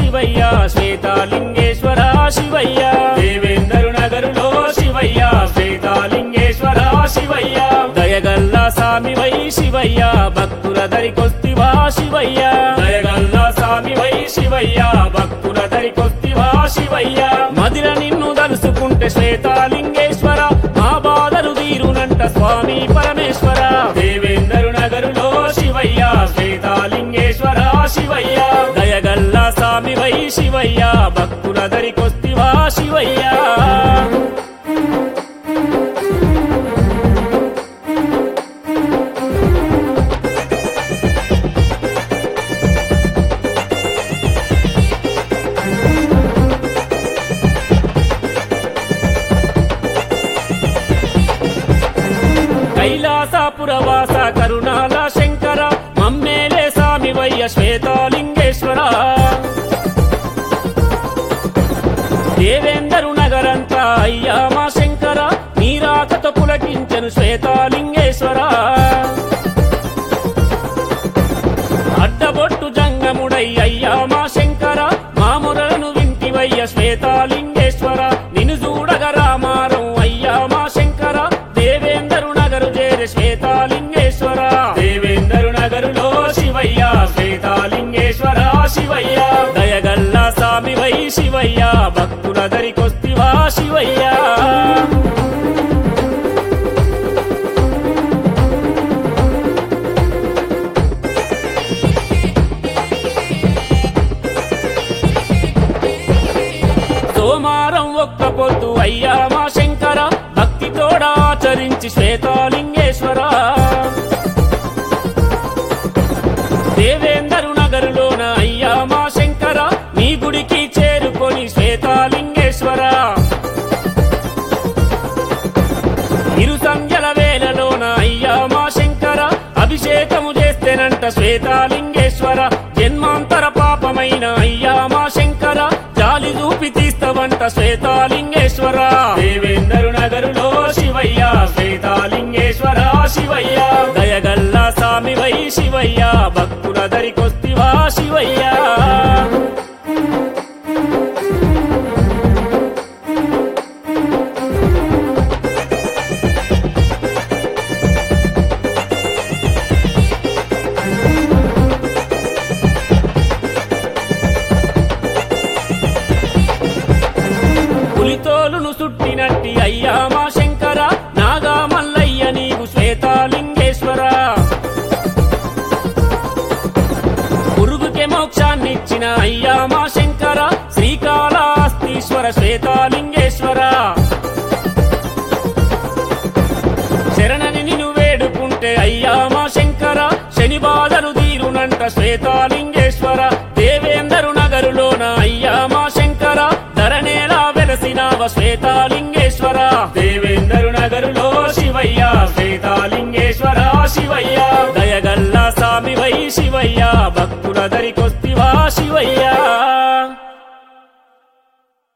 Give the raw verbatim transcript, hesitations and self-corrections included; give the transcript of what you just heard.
శివయ్య శ్వేతాలింగేశ్వర శివయ్య దేవేందరు నగరులో శివయ్య శ్వేతాలింగేశ్వర శివయ్య దయగల్లా సామివై శివయ్య భక్తుల దరికొస్తివా శివయ్య దయగల్లా సామివై శివయ్య భక్తుల దరికొస్తివా శివయ్య మదిర నిన్ను దలుసుకుంటే శ్వేతాలింగేశ్వర మా బాధలు తీరునంట స్వామి పరమేశ్వర దేవేందరు నగరులో శివయ్య శ్వేతాలింగేశ్వర శివయ్య దయగల్లా సామివై శివయ్య భక్తుల దరికొస్తివా శివయ్య కైలాసపురవాస కరుణాల శంకర మమ్మేలే సామివయ్య శ్వేతాలింగేశ్వర దేవేందరు నగరంతా అయ్యా మా శంకర నీరాకతో పులకించెను శ్వేతాలింగేశ్వర అడ్డబొట్టు జంగముడై అయ్యా మా శంకర మామురలను వింటివయ్య శ్వేతాలింగేశ్వర నిన్ను చూడగ రామారం అయ్యా మా శంకర దేవేందరు నగరు చేరే శ్వేతాలింగేశ్వర దేవేందరు నగరులో శివయ్య శ్వేతాలింగేశ్వర శివయ్య దయగల్లా సామివై శివయ్య భక్తుల దరికొస్తివా శివయ్య సోమారం ఒక్క పొద్దు అయ్యా మా శంకర భక్తితోడా ఆచరించి శ్వేతాలింగేశ్వర దేవేందరు నగరులోన అయ్యా మా శంకర నీ గుడికి చేరుకొని శ్వేతాలింగేశ్వర ఇరు సంధ్యల వేళలోన అయ్యా మా శంకర అభిషేకము చేస్తేనంట శ్వేతాలింగేశ్వర జన్మాంతర పాపమైన అయ్యా మా శంకర జాలి చూపి తీస్తవంట శ్వేతాలింగేశ్వర దేవేందరు నగరులో శివయ్య శ్వేతాలింగేశ్వర శివయ్య దయగల్లా సామివై శివయ్య భక్తుల దరికొస్తివా శివయ్య పులితోలును సుట్టినట్టి అయ్యా మా శంకర నాగా మల్లయ్య నీవు శ్వేతాలింగేశ్వర పురుగుకే మోక్షాన్నిచ్చిన అయ్యా మా శంకర శ్రీకాళహస్తీశ్వర శ్వేతాలింగేశ్వర శరణని నిన్ను వేడుకుంటే అయ్యా మా శంకర శని బాధలు తీరునంట శ్వేతాలింగేశ్వర దేవేందరు నగరులోన అయ్యా మా శంకర ధరణేలా వెలసినావ శ్వేతాలింగేశ్వర దేవేందరు నగరులో శివయ్య శ్వేతాలింగేశ్వర శివయ్య దయగల్లా సామివై శివయ్య భక్తుల దరికొస్తివా శివయ్య